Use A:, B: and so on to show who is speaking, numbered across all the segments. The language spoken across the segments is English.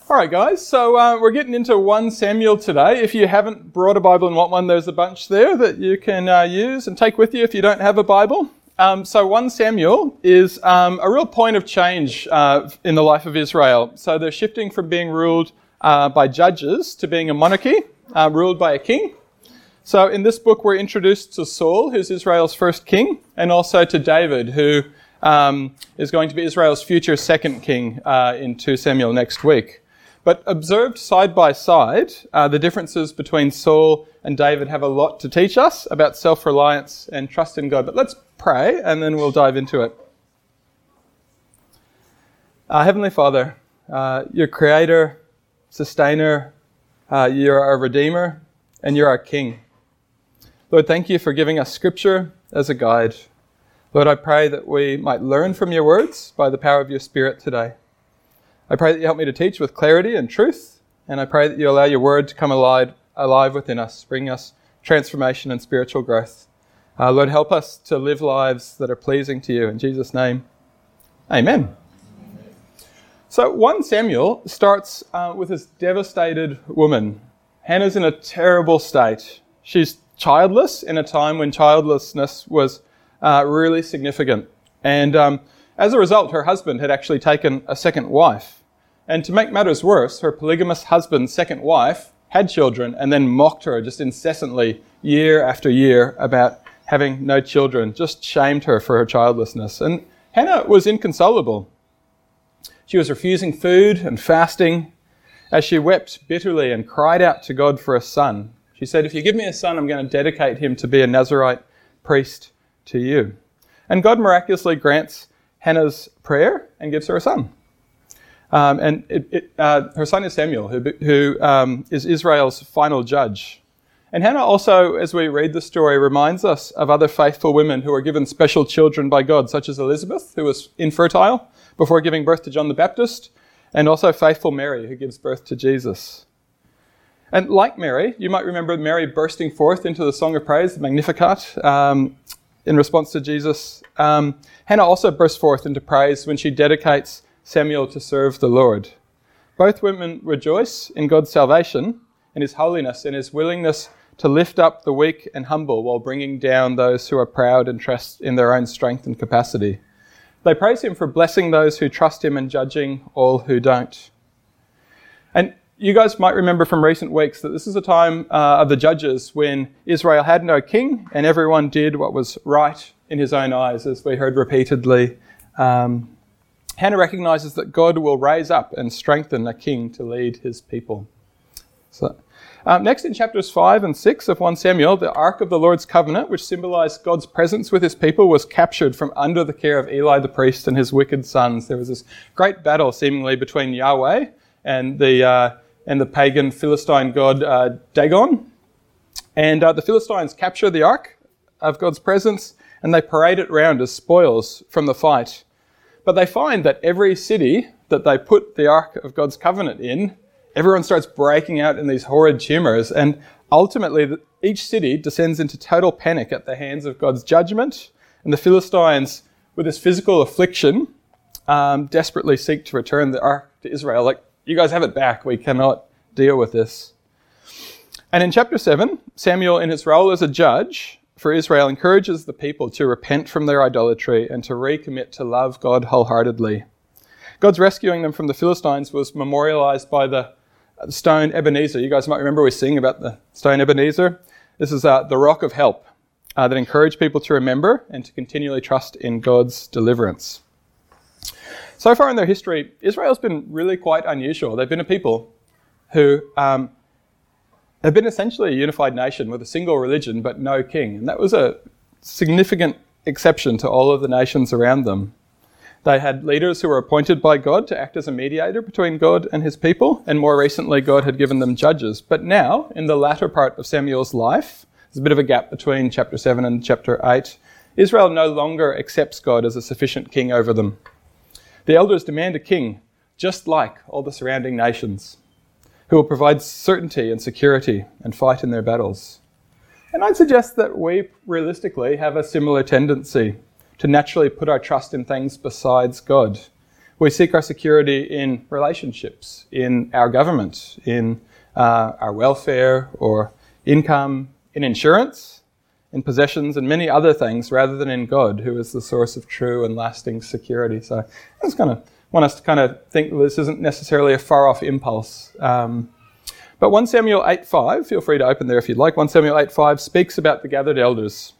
A: All right, guys, so we're getting into 1 Samuel today. If you haven't brought a Bible and want one, there's a bunch there that you can use and take with you if you don't have a Bible. So 1 Samuel is a real point of change in the life of Israel. So they're shifting from being ruled by judges to being a monarchy, ruled by a king. So in this book, we're introduced to Saul, who's Israel's first king, and also to David, who is going to be Israel's future second king in 2 Samuel next week. But observed side by side, the differences between Saul and David have a lot to teach us about self-reliance and trust in God. But let's pray, and then we'll dive into it. Heavenly Father, you're creator, sustainer, you're our redeemer, and you're our king. Lord, thank you for giving us scripture as a guide. Lord, I pray that we might learn from your words by the power of your Spirit today. I pray that you help me to teach with clarity and truth, and I pray that you allow your word to come alive within us, bring us transformation and spiritual growth. Lord, help us to live lives that are pleasing to you. In Jesus' name, amen. So 1 Samuel starts with this devastated woman. Hannah's in a terrible state. She's childless in a time when childlessness was really significant. And as a result, her husband had actually taken a second wife. And to make matters worse, her polygamous husband's second wife had children and then mocked her just incessantly year after year about having no children, just shamed her for her childlessness. And Hannah was inconsolable. She was refusing food and fasting as she wept bitterly and cried out to God for a son. She said, if you give me a son, I'm going to dedicate him to be a Nazirite priest to you. And God miraculously grants Hannah's prayer and gives her a son. Her son is Samuel, who is Israel's final judge. And Hannah also, as we read the story, reminds us of other faithful women who were given special children by God, such as Elizabeth, who was infertile before giving birth to John the Baptist, and also faithful Mary, who gives birth to Jesus. And like Mary, you might remember Mary bursting forth into the Song of Praise, the Magnificat, in response to Jesus. Hannah also bursts forth into praise when she dedicates Samuel to serve the Lord. Both women rejoice in God's salvation and his holiness and his willingness to lift up the weak and humble while bringing down those who are proud and trust in their own strength and capacity. They praise him for blessing those who trust him and judging all who don't. And you guys might remember from recent weeks that this is a time of the judges when Israel had no king and everyone did what was right in his own eyes, as we heard repeatedly. Hannah recognizes that God will raise up and strengthen a king to lead his people. So, next in chapters 5 and 6 of 1 Samuel, the Ark of the Lord's Covenant, which symbolized God's presence with his people, was captured from under the care of Eli the priest and his wicked sons. There was this great battle seemingly between Yahweh and the pagan Philistine god Dagon. And the Philistines capture the Ark of God's presence and they parade it around as spoils from the fight. But they find that every city that they put the Ark of God's Covenant in, everyone starts breaking out in these horrid tumours, and ultimately each city descends into total panic at the hands of God's judgment, and the Philistines, with this physical affliction, desperately seek to return the Ark to Israel. Like, you guys have it back, we cannot deal with this. And in chapter 7, Samuel, in his role as a judge for Israel, encourages the people to repent from their idolatry and to recommit to love God wholeheartedly. God's rescuing them from the Philistines was memorialized by the stone Ebenezer. You guys might remember we sing about the stone Ebenezer. This is the rock of help that encouraged people to remember and to continually trust in God's deliverance. So far in their history, Israel's been really quite unusual. They've been a people who have been essentially a unified nation with a single religion but no king. And that was a significant exception to all of the nations around them. They had leaders who were appointed by God to act as a mediator between God and his people, and more recently God had given them judges. But now, in the latter part of Samuel's life, there's a bit of a gap between chapter 7 and chapter 8, Israel no longer accepts God as a sufficient king over them. The elders demand a king, just like all the surrounding nations, who will provide certainty and security and fight in their battles. And I'd suggest that we realistically have a similar tendency to naturally put our trust in things besides God. We seek our security in relationships, in our government, in our welfare or income, in insurance, in possessions, and many other things, rather than in God, who is the source of true and lasting security. So I just kind of want us to kind of think this isn't necessarily a far-off impulse. But 1 Samuel 8:5, feel free to open there if you'd like. 1 Samuel 8:5 speaks about the gathered elders.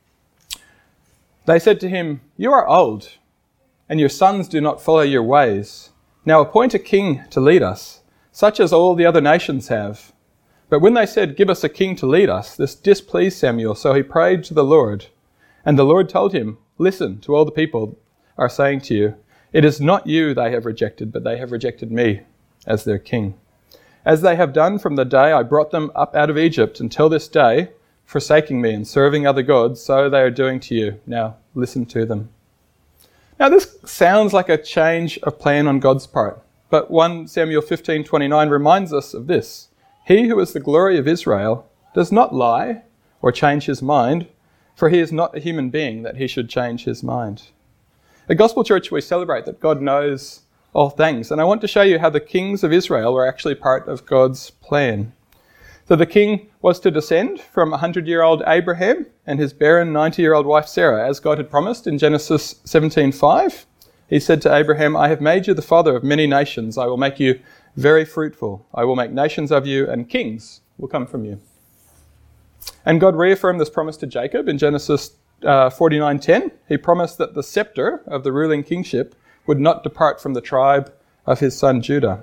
A: They said to him, "You are old, and your sons do not follow your ways. Now appoint a king to lead us, such as all the other nations have." But when they said, "Give us a king to lead us," this displeased Samuel, so he prayed to the Lord. And the Lord told him, "Listen to all the people are saying to you, it is not you they have rejected, but they have rejected me as their king. As they have done from the day I brought them up out of Egypt until this day, forsaking me and serving other gods, so they are doing to you. Now listen to them." Now this sounds like a change of plan on God's part, but 1 Samuel 15:29 reminds us of this. He who is the glory of Israel does not lie or change his mind, for he is not a human being that he should change his mind. At Gospel Church, we celebrate that God knows all things, and I want to show you how the kings of Israel were actually part of God's plan. So the king was to descend from 100-year-old Abraham and his barren 90-year-old wife Sarah, as God had promised in Genesis 17:5. He said to Abraham, "I have made you the father of many nations. I will make you very fruitful. I will make nations of you, and kings will come from you." And God reaffirmed this promise to Jacob in Genesis 49:10. He promised that the scepter of the ruling kingship would not depart from the tribe of his son Judah.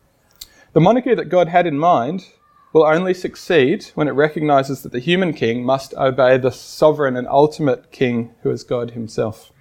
A: The monarchy that God had in mind will only succeed when it recognizes that the human king must obey the sovereign and ultimate king who is God himself.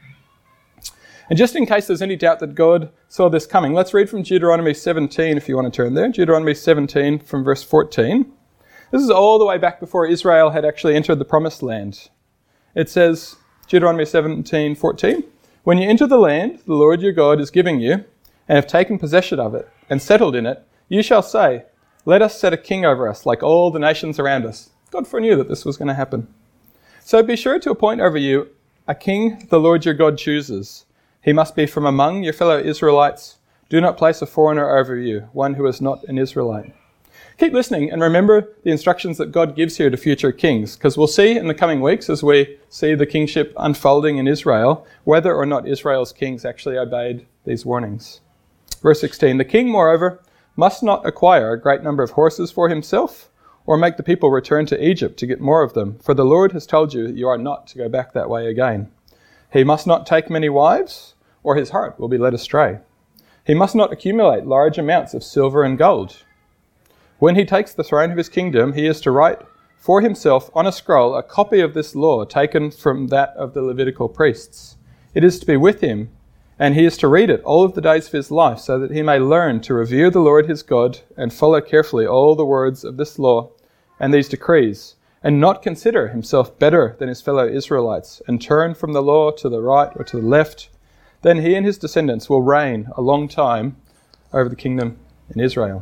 A: And just in case there's any doubt that God saw this coming, let's read from Deuteronomy 17 if you want to turn there. Deuteronomy 17 from verse 14. This is all the way back before Israel had actually entered the promised land. It says, Deuteronomy 17:14, "When you enter the land the Lord your God is giving you, and have taken possession of it, and settled in it, you shall say, 'Let us set a king over us, like all the nations around us.'" God foreknew that this was going to happen. "So be sure to appoint over you a king the Lord your God chooses. He must be from among your fellow Israelites. Do not place a foreigner over you, one who is not an Israelite." Keep listening and remember the instructions that God gives here to future kings, because we'll see in the coming weeks, as we see the kingship unfolding in Israel, whether or not Israel's kings actually obeyed these warnings. Verse 16, "The king, moreover, must not acquire a great number of horses for himself, or make the people return to Egypt to get more of them, for the Lord has told you that you are not to go back that way again. He must not take many wives, or his heart will be led astray. He must not accumulate large amounts of silver and gold. When he takes the throne of his kingdom, he is to write for himself on a scroll a copy of this law taken from that of the Levitical priests. It is to be with him, and he is to read it all of the days of his life, so that he may learn to revere the Lord his God and follow carefully all the words of this law and these decrees, and not consider himself better than his fellow Israelites, and turn from the law to the right or to the left. Then he and his descendants will reign a long time over the kingdom in Israel."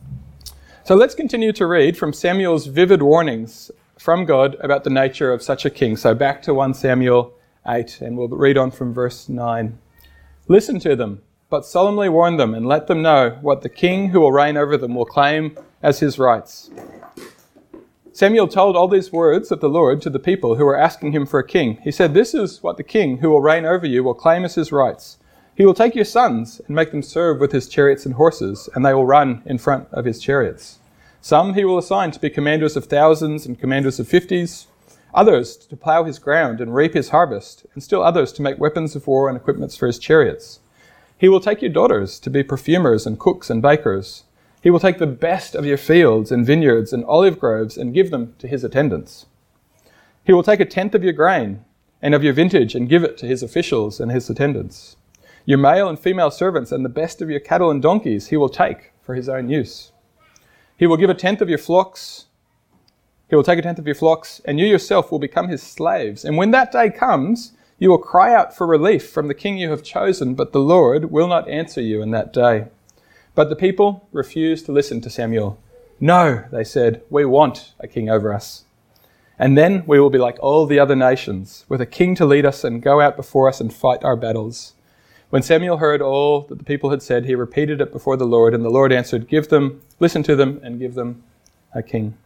A: So let's continue to read from Samuel's vivid warnings from God about the nature of such a king. So back to 1 Samuel 8, and we'll read on from verse 9. "Listen to them, but solemnly warn them, and let them know what the king who will reign over them will claim as his rights." Samuel told all these words of the Lord to the people who were asking him for a king. He said, "This is what the king who will reign over you will claim as his rights. He will take your sons and make them serve with his chariots and horses, and they will run in front of his chariots. Some he will assign to be commanders of thousands and commanders of 50s, others to plow his ground and reap his harvest, and still others to make weapons of war and equipments for his chariots. He will take your daughters to be perfumers and cooks and bakers. He will take the best of your fields and vineyards and olive groves and give them to his attendants. He will take 1/10 of your grain and of your vintage and give it to his officials and his attendants. Your male and female servants and the best of your cattle and donkeys he will take for his own use. He will give 1/10 of your flocks. He will take 1/10 of your flocks, and you yourself will become his slaves. And when that day comes, you will cry out for relief from the king you have chosen, but the Lord will not answer you in that day." But the people refused to listen to Samuel. "No," they said, "we want a king over us. And then we will be like all the other nations, with a king to lead us and go out before us and fight our battles. When Samuel heard all that the people had said, he repeated it before the Lord, and the Lord answered, listen to them and give them a king.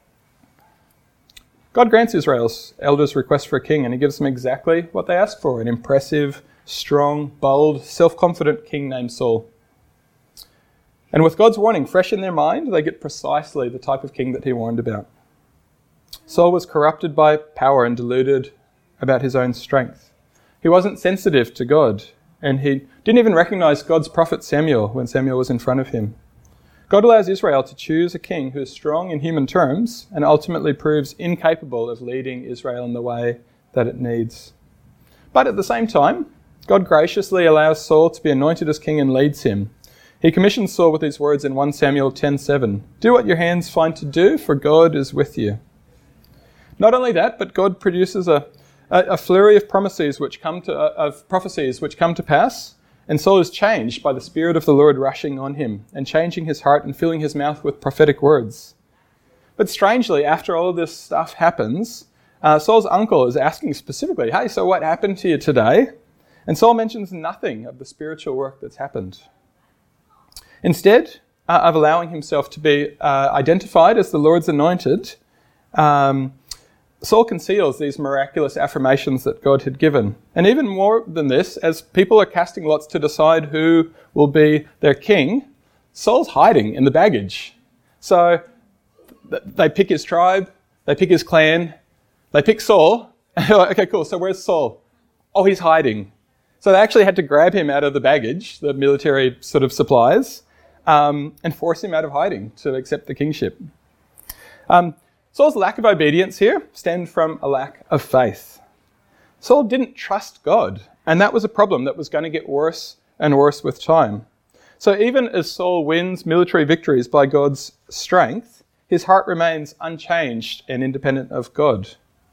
A: God grants Israel's elders' request for a king, and he gives them exactly what they ask for, an impressive, strong, bold, self-confident king named Saul. And with God's warning fresh in their mind, they get precisely the type of king that he warned about. Saul was corrupted by power and deluded about his own strength. He wasn't sensitive to God, and he didn't even recognize God's prophet Samuel when Samuel was in front of him. God allows Israel to choose a king who is strong in human terms and ultimately proves incapable of leading Israel in the way that it needs. But at the same time, God graciously allows Saul to be anointed as king and leads him. He commissions Saul with these words in 1 Samuel 10:7. Do what your hands find to do, for God is with you. Not only that, but God produces a flurry of prophecies which come to pass, and Saul is changed by the Spirit of the Lord rushing on him and changing his heart and filling his mouth with prophetic words. But strangely, after all of this stuff happens, Saul's uncle is asking specifically, hey, so what happened to you today? And Saul mentions nothing of the spiritual work that's happened. Instead of allowing himself to be identified as the Lord's anointed, Saul conceals these miraculous affirmations that God had given. And even more than this, as people are casting lots to decide who will be their king, Saul's hiding in the baggage. So they pick his tribe, they pick his clan, they pick Saul. Okay, cool, so where's Saul? Oh, he's hiding. So they actually had to grab him out of the baggage, the military sort of supplies, and force him out of hiding to accept the kingship. Saul's lack of obedience here stemmed from a lack of faith. Saul didn't trust God, and that was a problem that was going to get worse and worse with time. So even as Saul wins military victories by God's strength, his heart remains unchanged and independent of God.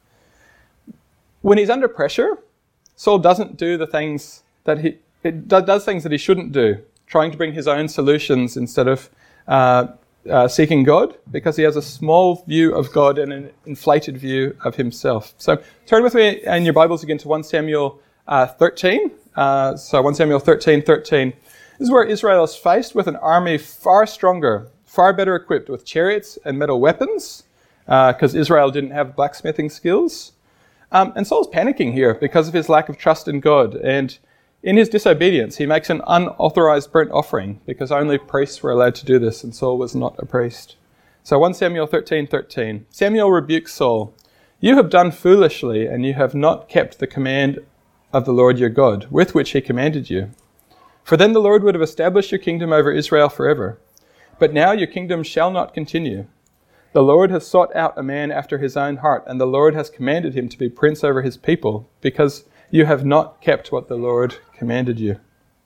A: When he's under pressure, Saul doesn't do the things that does things that he shouldn't do, trying to bring his own solutions instead of seeking God, because he has a small view of God and an inflated view of himself. So turn with me in your Bibles again to 1 Samuel 13. So 1 Samuel 13:13. This is where Israel is faced with an army far stronger, far better equipped with chariots and metal weapons, because Israel didn't have blacksmithing skills. And Saul's panicking here because of his lack of trust in God. And in his disobedience, he makes an unauthorized burnt offering, because only priests were allowed to do this, and Saul was not a priest. So 1 Samuel 13:13. Samuel rebukes Saul. You have done foolishly, and you have not kept the command of the Lord your God, with which he commanded you. For then the Lord would have established your kingdom over Israel forever. But now your kingdom shall not continue. The Lord has sought out a man after his own heart, and the Lord has commanded him to be prince over his people, because you have not kept what the Lord commanded you.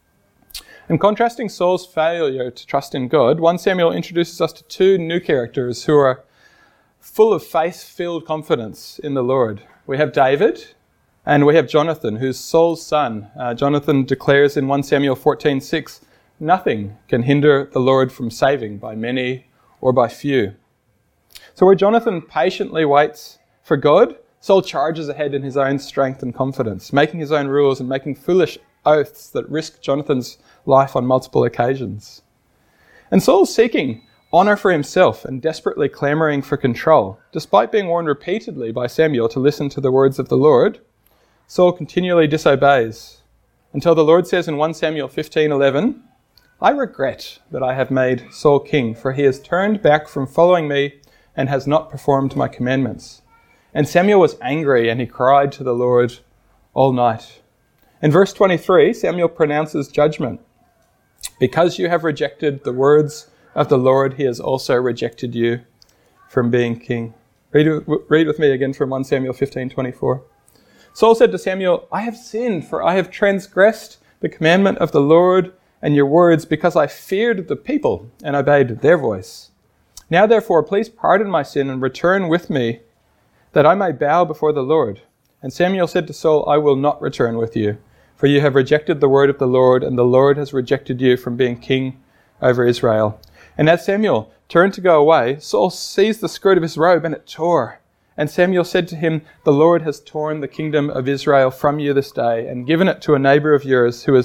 A: In contrasting Saul's failure to trust in God, 1 Samuel introduces us to two new characters who are full of faith-filled confidence in the Lord. We have David, and we have Jonathan, who's Saul's son. Jonathan declares in 1 Samuel 14:6, nothing can hinder the Lord from saving by many or by few. So where Jonathan patiently waits for God, Saul charges ahead in his own strength and confidence, making his own rules and making foolish oaths that risk Jonathan's life on multiple occasions. And Saul's seeking honor for himself and desperately clamoring for control. Despite being warned repeatedly by Samuel to listen to the words of the Lord, Saul continually disobeys, until the Lord says in 1 Samuel 15:11, I regret that I have made Saul king, for he has turned back from following me and has not performed my commandments. And Samuel was angry, and he cried to the Lord all night. In verse 23, Samuel pronounces judgment. Because you have rejected the words of the Lord, he has also rejected you from being king. Read with me again from 1 Samuel 15:24. Saul said to Samuel, I have sinned, for I have transgressed the commandment of the Lord and your words, because I feared the people and obeyed their voice. Now therefore, please pardon my sin and return with me, that I may bow before the Lord. And Samuel said to Saul, I will not return with you, for you have rejected the word of the Lord, and the Lord has rejected you from being king over Israel. And as Samuel turned to go away, Saul seized the skirt of his robe, and it tore. And Samuel said to him, the Lord has torn the kingdom of Israel from you this day, and given it to a neighbor of yours who has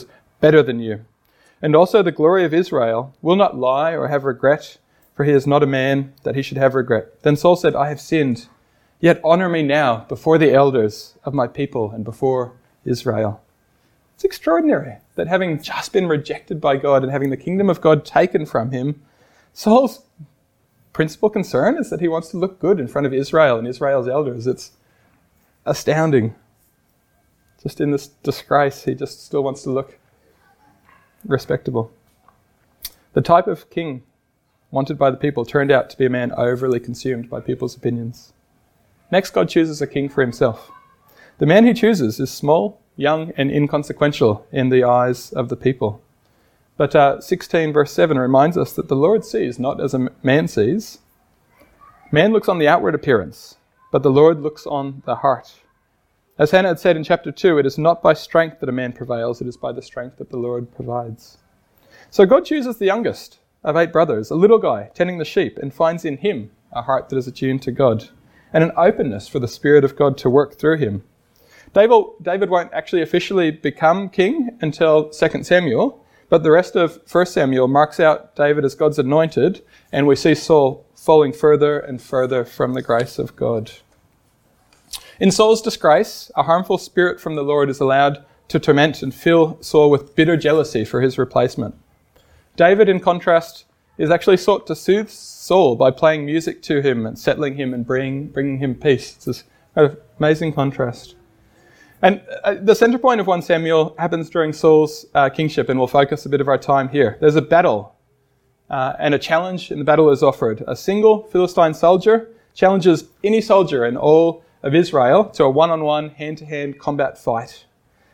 A: better than you. And also the glory of Israel will not lie or have regret, for he is not a man that he should have regret. Then Saul said, I have sinned, yet honor me now before the elders of my people and before Israel. It's extraordinary that having just been rejected by God and having the kingdom of God taken from him, Saul's principal concern is that he wants to look good in front of Israel and Israel's elders. It's astounding. Just in this disgrace, he just still wants to look respectable. The type of king wanted by the people turned out to be a man overly consumed by people's opinions. Next, God chooses a king for himself. The man he chooses is small, young, and inconsequential in the eyes of the people. But 16 verse 7 reminds us that the Lord sees not as a man sees. Man looks on the outward appearance, but the Lord looks on the heart. As Hannah had said in chapter 2, it is not by strength that a man prevails, it is by the strength that the Lord provides. So God chooses the youngest of 8 brothers, a little guy tending the sheep, and finds in him a heart that is attuned to God and an openness for the Spirit of God to work through him. David won't actually officially become king until 2 Samuel, but the rest of 1 Samuel marks out David as God's anointed, and we see Saul falling further and further from the grace of God. In Saul's disgrace, a harmful spirit from the Lord is allowed to torment and fill Saul with bitter jealousy for his replacement. David, in contrast, is actually sought to soothe Saul by playing music to him and settling him and bringing him peace. It's this kind of amazing contrast. And the center point of 1 Samuel happens during Saul's kingship, and we'll focus a bit of our time here. There's a battle, and a challenge in the battle is offered. A single Philistine soldier challenges any soldier in all of Israel to a one-on-one, hand-to-hand combat fight.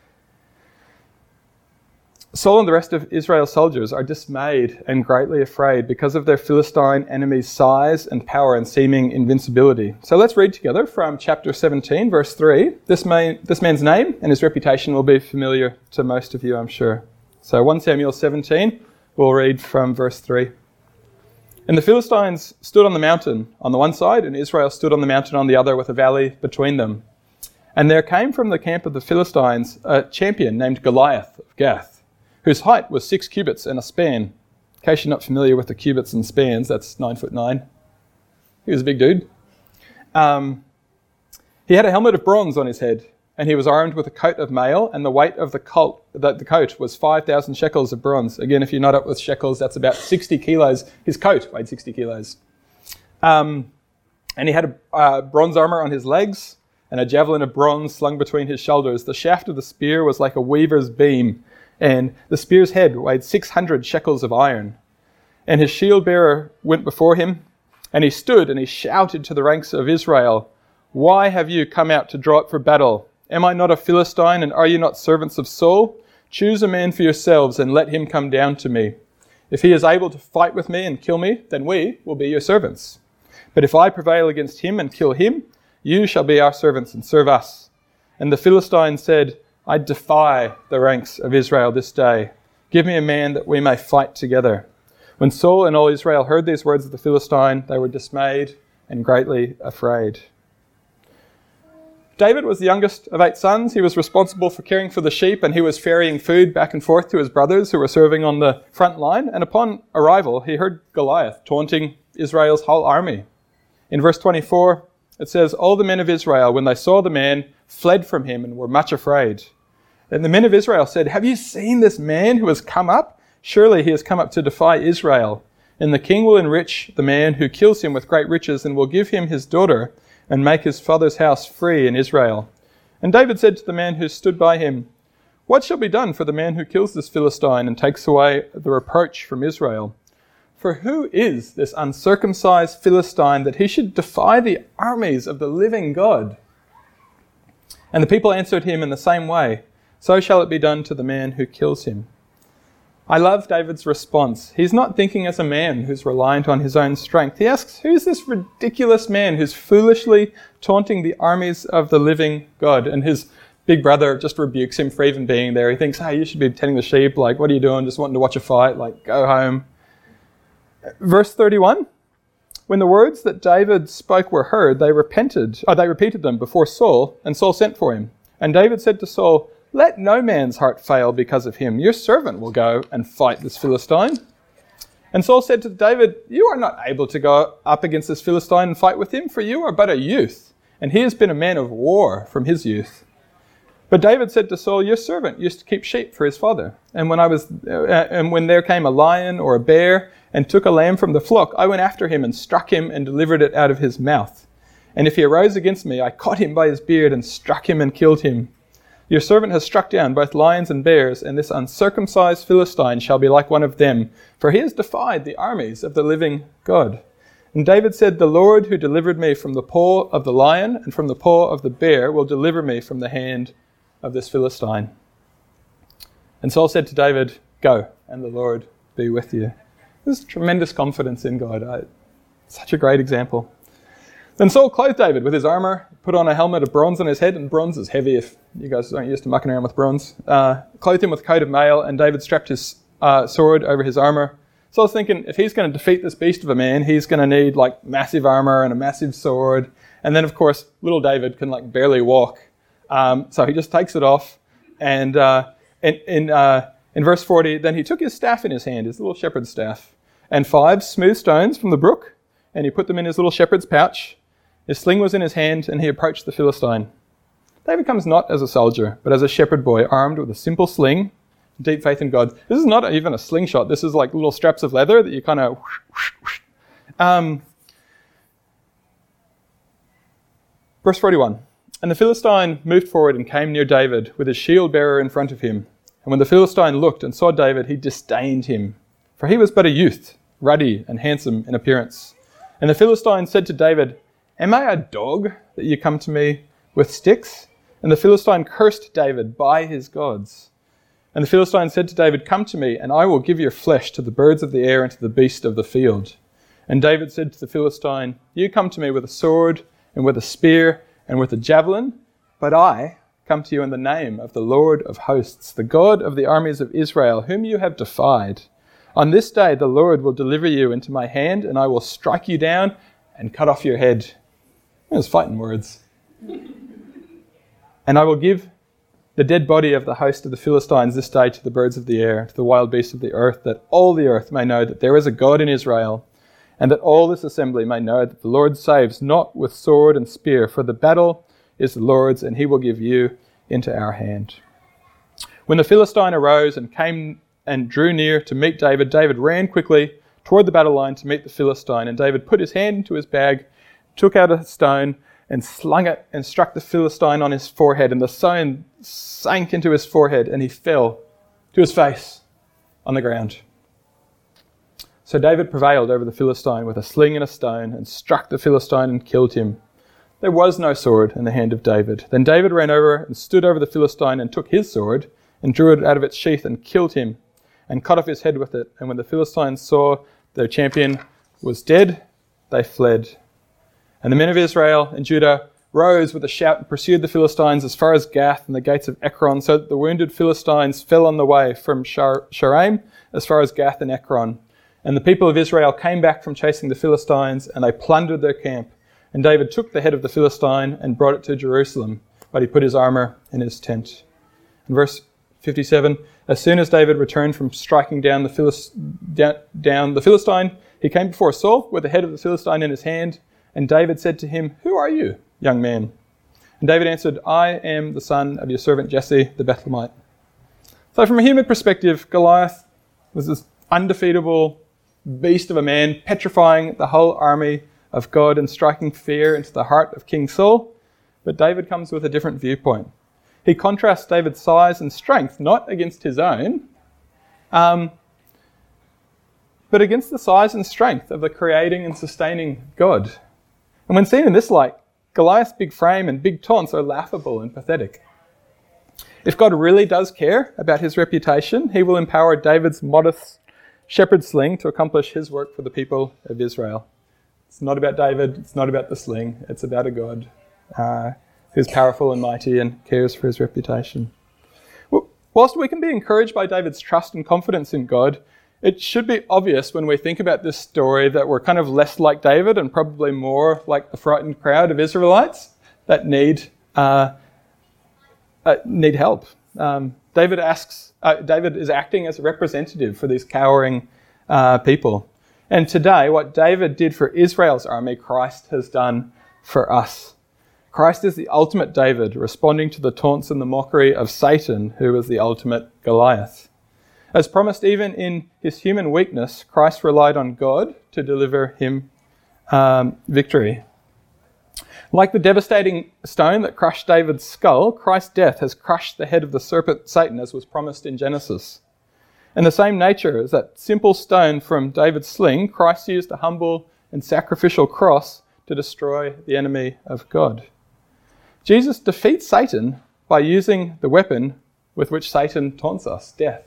A: Saul and the rest of Israel's soldiers are dismayed and greatly afraid because of their Philistine enemy's size and power and seeming invincibility. So let's read together from chapter 17, verse 3. This man's name and his reputation will be familiar to most of you, I'm sure. So 1 Samuel 17, we'll read from verse 3. And the Philistines stood on the mountain on the one side, and Israel stood on the mountain on the other with a valley between them. And there came from the camp of the Philistines a champion named Goliath of Gath, whose height was 6 cubits and a span. In case you're not familiar with the cubits and spans, that's 9'9". He was a big dude. He had a helmet of bronze on his head, and he was armed with a coat of mail, and the weight of the coat was 5,000 shekels of bronze. Again, if you're not up with shekels, that's about 60 kilos. His coat weighed 60 kilos. And he had a bronze armor on his legs, and a javelin of bronze slung between his shoulders. The shaft of the spear was like a weaver's beam, and the spear's head weighed 600 shekels of iron. And his shield bearer went before him, and he stood and he shouted to the ranks of Israel, "Why have you come out to draw up for battle? Am I not a Philistine, and are you not servants of Saul? Choose a man for yourselves, and let him come down to me. If he is able to fight with me and kill me, then we will be your servants. But if I prevail against him and kill him, you shall be our servants and serve us." And the Philistine said, "I defy the ranks of Israel this day. Give me a man that we may fight together." When Saul and all Israel heard these words of the Philistine, they were dismayed and greatly afraid. David was the youngest of 8 sons. He was responsible for caring for the sheep, and he was ferrying food back and forth to his brothers who were serving on the front line. And upon arrival, he heard Goliath taunting Israel's whole army. In verse 24, it says, "All the men of Israel, when they saw the man, fled from him and were much afraid. And the men of Israel said, 'Have you seen this man who has come up? Surely he has come up to defy Israel. And the king will enrich the man who kills him with great riches, and will give him his daughter, and make his father's house free in Israel.' And David said to the man who stood by him, 'What shall be done for the man who kills this Philistine and takes away the reproach from Israel? For who is this uncircumcised Philistine that he should defy the armies of the living God?' And the people answered him in the same way, 'So shall it be done to the man who kills him.'" I love David's response. He's not thinking as a man who's reliant on his own strength. He asks, who's this ridiculous man who's foolishly taunting the armies of the living God? And his big brother just rebukes him for even being there. He thinks, "Hey, you should be tending the sheep. Like, what are you doing? Just wanting to watch a fight? Like, go home." Verse 31, when the words that David spoke were heard, they repeated them before Saul, and Saul sent for him. And David said to Saul, let no man's heart fail because of him. Your servant will go and fight this Philistine." And Saul said to David, "You are not able to go up against this Philistine and fight with him, for you are but a youth, and he has been a man of war from his youth." But David said to Saul, "Your servant used to keep sheep for his father, and when there came a lion or a bear and took a lamb from the flock, I went after him and struck him and delivered it out of his mouth. And if he arose against me, I caught him by his beard and struck him and killed him. Your servant has struck down both lions and bears, and this uncircumcised Philistine shall be like one of them, for he has defied the armies of the living God." And David said, "The Lord who delivered me from the paw of the lion and from the paw of the bear will deliver me from the hand of this Philistine." And Saul said to David, "Go, and the Lord be with you." There's tremendous confidence in God. Such a great example. Then Saul clothed David with his armor, put on a helmet of bronze on his head, and bronze is heavy if you guys aren't used to mucking around with bronze. Clothed him with a coat of mail, and David strapped his sword over his armor. So I was thinking, if he's going to defeat this beast of a man, he's going to need like massive armor and a massive sword. And then, of course, little David can like barely walk. So he just takes it off. And in verse 40, then he took his staff in his hand, his little shepherd's staff, and 5 smooth stones from the brook, and he put them in his little shepherd's pouch. His sling was in his hand, and he approached the Philistine. David comes not as a soldier, but as a shepherd boy, armed with a simple sling, deep faith in God. This is not even a slingshot. This is like little straps of leather that you kind of... Verse 41. And the Philistine moved forward and came near David with his shield bearer in front of him. And when the Philistine looked and saw David, he disdained him, for he was but a youth, ruddy and handsome in appearance. And the Philistine said to David, "Am I a dog that you come to me with sticks?" And the Philistine cursed David by his gods. And the Philistine said to David, "Come to me, and I will give your flesh to the birds of the air and to the beasts of the field." And David said to the Philistine, "You come to me with a sword and with a spear and with a javelin, but I come to you in the name of the Lord of hosts, the God of the armies of Israel, whom you have defied. On this day the Lord will deliver you into my hand, and I will strike you down and cut off your head." Those fighting words. "And I will give the dead body of the host of the Philistines this day to the birds of the air, to the wild beasts of the earth, that all the earth may know that there is a God in Israel, and that all this assembly may know that the Lord saves not with sword and spear, for the battle is the Lord's, and he will give you into our hand." When the Philistine arose and came and drew near to meet David, David ran quickly toward the battle line to meet the Philistine, and David put his hand into his bag, took out a stone, and slung it and struck the Philistine on his forehead, and the stone sank into his forehead, and he fell to his face on the ground. So David prevailed over the Philistine with a sling and a stone, and struck the Philistine and killed him. There was no sword in the hand of David. Then David ran over and stood over the Philistine and took his sword and drew it out of its sheath and killed him and cut off his head with it. And when the Philistines saw their champion was dead, they fled. And the men of Israel and Judah rose with a shout and pursued the Philistines as far as Gath and the gates of Ekron, so that the wounded Philistines fell on the way from Shaaraim as far as Gath and Ekron. And the people of Israel came back from chasing the Philistines, and they plundered their camp. And David took the head of the Philistine and brought it to Jerusalem, but he put his armor in his tent. In verse 57, as soon as David returned from striking down the Philistine, he came before Saul with the head of the Philistine in his hand. And David said to him, "Who are you, young man?" And David answered, "I am the son of your servant Jesse the Bethlehemite." So from a human perspective, Goliath was this undefeatable beast of a man, petrifying the whole army of God and striking fear into the heart of King Saul. But David comes with a different viewpoint. He contrasts David's size and strength, not against his own, but against the size and strength of the creating and sustaining God. And when seen in this light, Goliath's big frame and big taunts are laughable and pathetic. If God really does care about his reputation, he will empower David's modest shepherd sling to accomplish his work for the people of Israel. It's not about David, it's not about the sling, it's about a God who's powerful and mighty and cares for his reputation. Whilst we can be encouraged by David's trust and confidence in God, it should be obvious when we think about this story that we're kind of less like David and probably more like the frightened crowd of Israelites that need help. David is acting as a representative for these cowering people. And today, what David did for Israel's army, Christ has done for us. Christ is the ultimate David, responding to the taunts and the mockery of Satan, who was the ultimate Goliath. As promised, even in his human weakness, Christ relied on God to deliver him victory. Like the devastating stone that crushed David's skull, Christ's death has crushed the head of the serpent Satan, as was promised in Genesis. In the same nature as that simple stone from David's sling, Christ used a humble and sacrificial cross to destroy the enemy of God. Jesus defeats Satan by using the weapon with which Satan taunts us, death.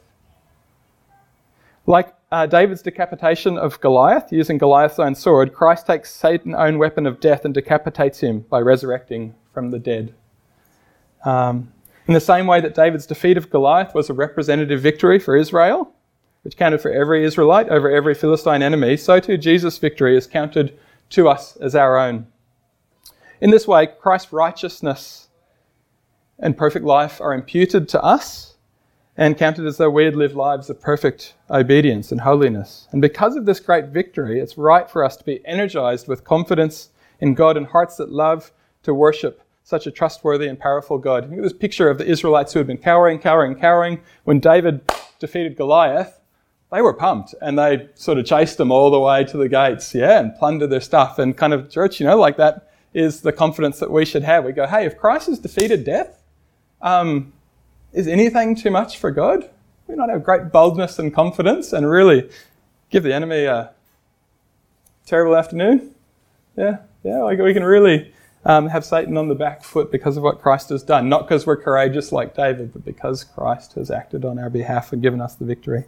A: Like David's decapitation of Goliath, using Goliath's own sword, Christ takes Satan's own weapon of death and decapitates him by resurrecting from the dead. In the same way that David's defeat of Goliath was a representative victory for Israel, which counted for every Israelite over every Philistine enemy, so too Jesus' victory is counted to us as our own. In this way, Christ's righteousness and perfect life are imputed to us and counted as though we had lived lives of perfect obedience and holiness. And because of this great victory, it's right for us to be energized with confidence in God and hearts that love to worship such a trustworthy and powerful God. Look at this picture of the Israelites who had been cowering. When David defeated Goliath, they were pumped and they sort of chased them all the way to the gates, and plundered their stuff. And kind of church, like that is the confidence that we should have. We go, hey, if Christ has defeated death, is anything too much for God? We not have great boldness and confidence and really give the enemy a terrible afternoon? Yeah, we can really have Satan on the back foot because of what Christ has done. Not because we're courageous like David, but because Christ has acted on our behalf and given us the victory.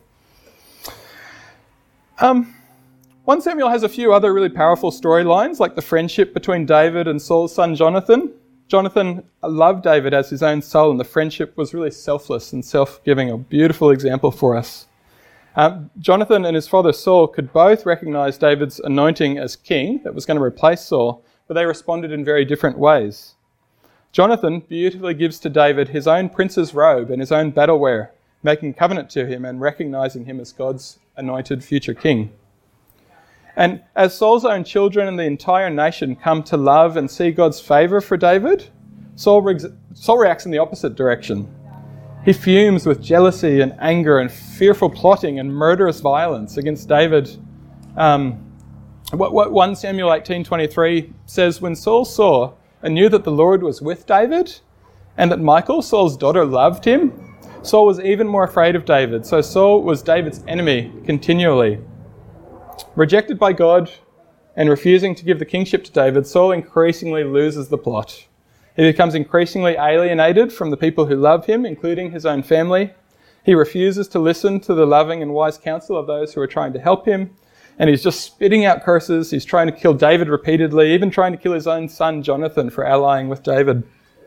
A: 1 Samuel has a few other really powerful storylines, like the friendship between David and Saul's son Jonathan. Jonathan loved David as his own soul, and the friendship was really selfless and self-giving, a beautiful example for us. Jonathan and his father Saul could both recognize David's anointing as king that was going to replace Saul, but they responded in very different ways. Jonathan beautifully gives to David his own prince's robe and his own battle wear, making covenant to him and recognizing him as God's anointed future king. And as Saul's own children and the entire nation come to love and see God's favor for David, Saul reacts in the opposite direction. He fumes with jealousy and anger and fearful plotting and murderous violence against David. What 1 Samuel 18:23 says, when Saul saw and knew that the Lord was with David and that Michal, Saul's daughter, loved him, Saul was even more afraid of David. So Saul was David's enemy continually. Rejected by God and refusing to give the kingship to David, Saul increasingly loses the plot. He becomes increasingly alienated from the people who love him, including his own family. He refuses to listen to the loving and wise counsel of those who are trying to help him. And he's just spitting out curses. He's trying to kill David repeatedly, even trying to kill his own son Jonathan for allying with David.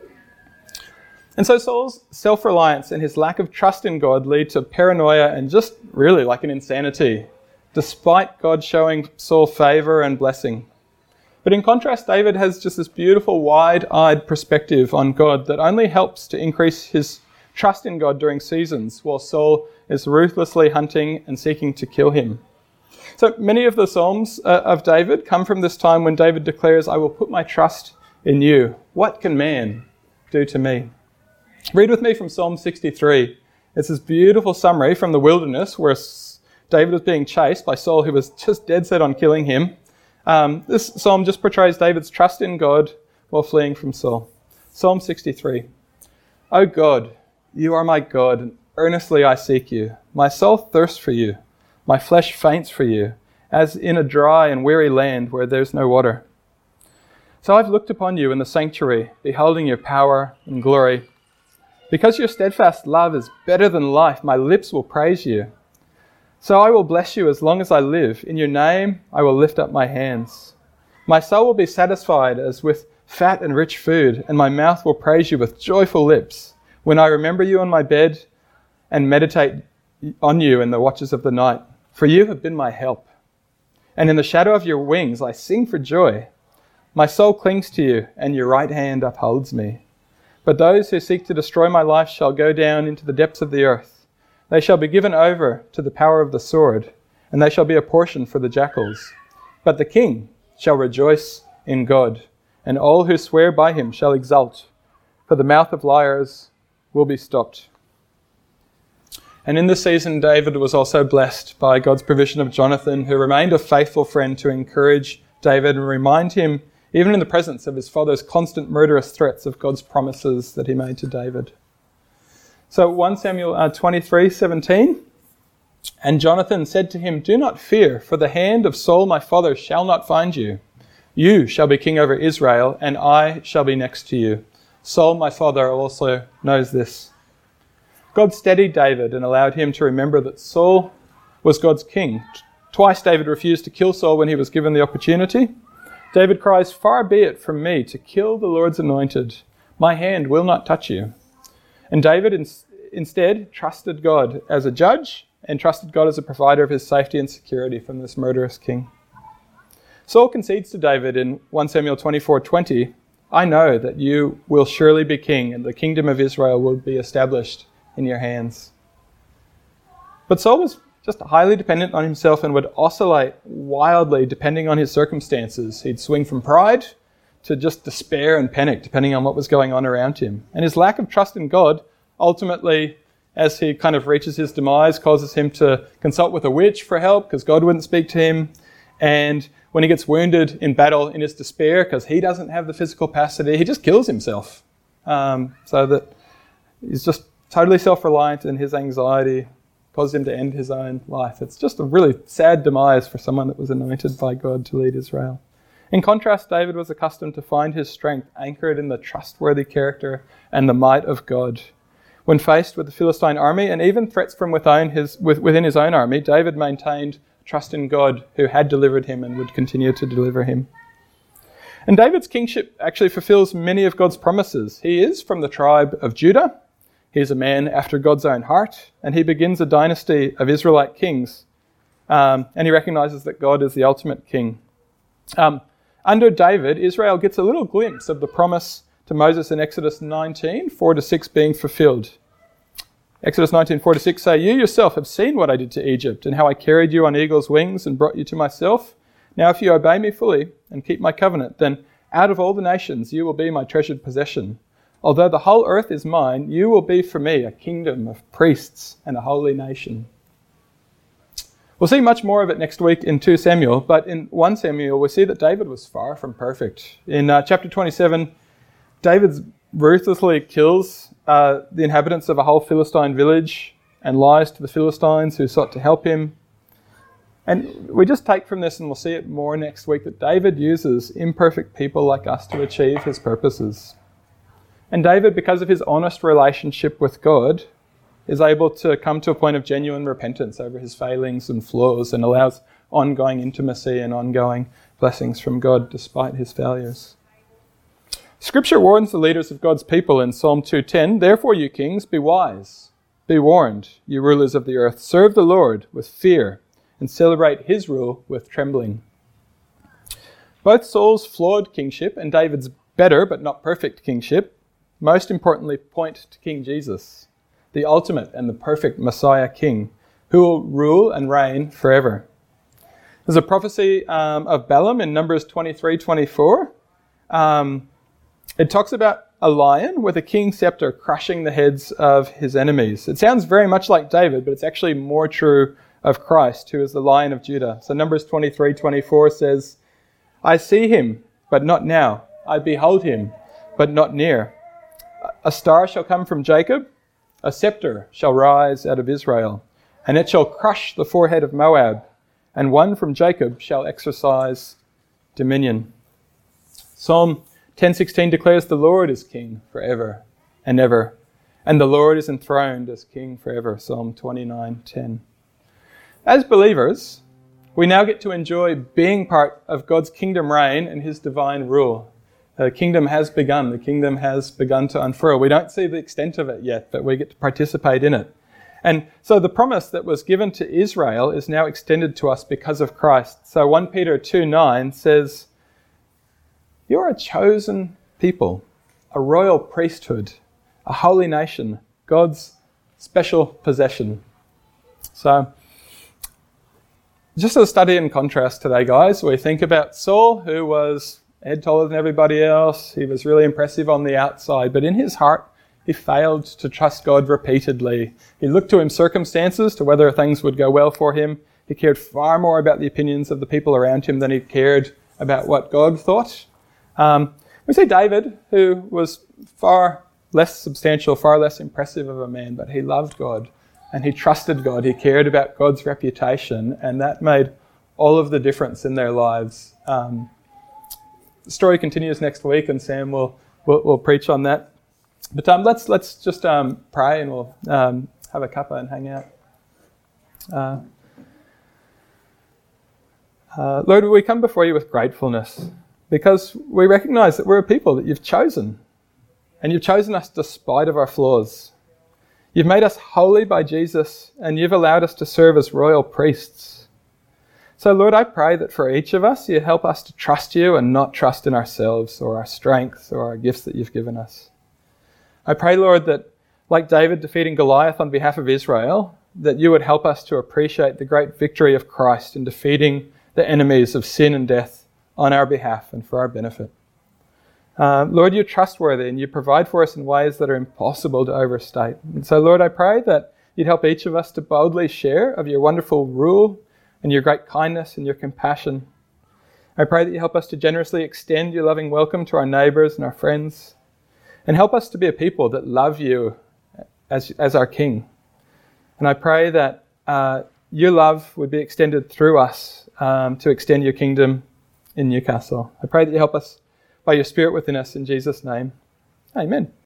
A: And so Saul's self-reliance and his lack of trust in God lead to paranoia and just really like an insanity, despite God showing Saul favor and blessing. But in contrast, David has just this beautiful, wide-eyed perspective on God that only helps to increase his trust in God during seasons, while Saul is ruthlessly hunting and seeking to kill him. So many of the Psalms of David come from this time when David declares, I will put my trust in you. What can man do to me? Read with me from Psalm 63. It's this beautiful summary from the wilderness where David was being chased by Saul, who was just dead set on killing him. This psalm just portrays David's trust in God while fleeing from Saul. Psalm 63. O God, you are my God, and earnestly I seek you. My soul thirsts for you. My flesh faints for you, as in a dry and weary land where there's no water. So I've looked upon you in the sanctuary, beholding your power and glory. Because your steadfast love is better than life, my lips will praise you. So I will bless you as long as I live. In your name I will lift up my hands. My soul will be satisfied as with fat and rich food, and my mouth will praise you with joyful lips, when I remember you on my bed and meditate on you in the watches of the night. For you have been my help. And in the shadow of your wings I sing for joy. My soul clings to you, and your right hand upholds me. But those who seek to destroy my life shall go down into the depths of the earth. They shall be given over to the power of the sword, and they shall be a portion for the jackals. But the king shall rejoice in God, and all who swear by him shall exult, for the mouth of liars will be stopped. And in this season, David was also blessed by God's provision of Jonathan, who remained a faithful friend to encourage David and remind him, even in the presence of his father's constant murderous threats, of God's promises that he made to David. So 1 Samuel 23:17, and Jonathan said to him, "Do not fear, for the hand of Saul my father shall not find you. You shall be king over Israel, and I shall be next to you. Saul my father also knows this." God steadied David and allowed him to remember that Saul was God's king. Twice David refused to kill Saul when he was given the opportunity. David cries, "Far be it from me to kill the Lord's anointed. My hand will not touch you." And David instead trusted God as a judge and trusted God as a provider of his safety and security from this murderous king. Saul concedes to David in 1 Samuel 24:20, "I know that you will surely be king, and the kingdom of Israel will be established in your hands." But Saul was just highly dependent on himself and would oscillate wildly depending on his circumstances. He'd swing from pride to just despair and panic depending on what was going on around him. And his lack of trust in God ultimately, as he kind of reaches his demise, causes him to consult with a witch for help because God wouldn't speak to him. And when he gets wounded in battle in his despair because he doesn't have the physical capacity, he just kills himself. So that he's just totally self-reliant, and his anxiety caused him to end his own life. It's just a really sad demise for someone that was anointed by God to lead Israel. In contrast, David was accustomed to find his strength anchored in the trustworthy character and the might of God. When faced with the Philistine army and even threats from within his own army, David maintained trust in God, who had delivered him and would continue to deliver him. And David's kingship actually fulfills many of God's promises. He is from the tribe of Judah. He's a man after God's own heart, and he begins a dynasty of Israelite kings, and he recognizes that God is the ultimate king. Under David, Israel gets a little glimpse of the promise to Moses in Exodus 19:4-6 being fulfilled. Exodus 19:4-6 say, "You yourself have seen what I did to Egypt, and how I carried you on eagle's wings and brought you to myself. Now if you obey me fully and keep my covenant, then out of all the nations you will be my treasured possession. Although the whole earth is mine, you will be for me a kingdom of priests and a holy nation." We'll see much more of it next week in 2 Samuel, but in 1 Samuel we see that David was far from perfect. In chapter 27, David ruthlessly kills the inhabitants of a whole Philistine village and lies to the Philistines who sought to help him. And we just take from this, and we'll see it more next week, that David uses imperfect people like us to achieve his purposes. And David, because of his honest relationship with God, is able to come to a point of genuine repentance over his failings and flaws, and allows ongoing intimacy and ongoing blessings from God despite his failures. Scripture warns the leaders of God's people in Psalm 2:10, "Therefore, you kings, be wise. Be warned, you rulers of the earth. Serve the Lord with fear and celebrate his rule with trembling." Both Saul's flawed kingship and David's better but not perfect kingship most importantly point to King Jesus, the ultimate and the perfect Messiah King, who will rule and reign forever. There's a prophecy of Balaam in Numbers 23:24. It talks about a lion with a king's scepter crushing the heads of his enemies. It sounds very much like David, but it's actually more true of Christ, who is the Lion of Judah. So Numbers 23:24 says, "I see him, but not now. I behold him, but not near. A star shall come from Jacob, a scepter shall rise out of Israel, and it shall crush the forehead of Moab, and one from Jacob shall exercise dominion." Psalm 10:16 declares, "The Lord is king forever and ever, and the Lord is enthroned as king forever." Psalm 29:10. As believers, we now get to enjoy being part of God's kingdom reign and his divine rule. The kingdom has begun. The kingdom has begun to unfurl. We don't see the extent of it yet, but we get to participate in it. And so the promise that was given to Israel is now extended to us because of Christ. So 1 Peter 2:9 says, "You are a chosen people, a royal priesthood, a holy nation, God's special possession. So, just a study in contrast today, guys. We think about Saul, who was a head taller than everybody else. He was really impressive on the outside, but in his heart, he failed to trust God repeatedly. He looked to his circumstances, to whether things would go well for him. He cared far more about the opinions of the people around him than he cared about what God thought. We see David, who was far less substantial, far less impressive of a man, but he loved God and he trusted God. He cared about God's reputation, and that made all of the difference in their lives. The story continues next week, and Sam will preach on that. But let's just pray, and we'll have a cuppa and hang out. Lord, we come before you with gratefulness because we recognise that we're a people that you've chosen, and you've chosen us despite of our flaws. You've made us holy by Jesus, and you've allowed us to serve as royal priests. So, Lord, I pray that for each of us, you help us to trust you and not trust in ourselves or our strength or our gifts that you've given us. I pray, Lord, that like David defeating Goliath on behalf of Israel, that you would help us to appreciate the great victory of Christ in defeating the enemies of sin and death on our behalf and for our benefit. Lord, you're trustworthy and you provide for us in ways that are impossible to overstate. And so, Lord, I pray that you'd help each of us to boldly share of your wonderful rule and your great kindness and your compassion. I pray that you help us to generously extend your loving welcome to our neighbours and our friends, and help us to be a people that love you as our King. And I pray that your love would be extended through us to extend your kingdom in Newcastle. I pray that you help us by your Spirit within us in Jesus' name. Amen.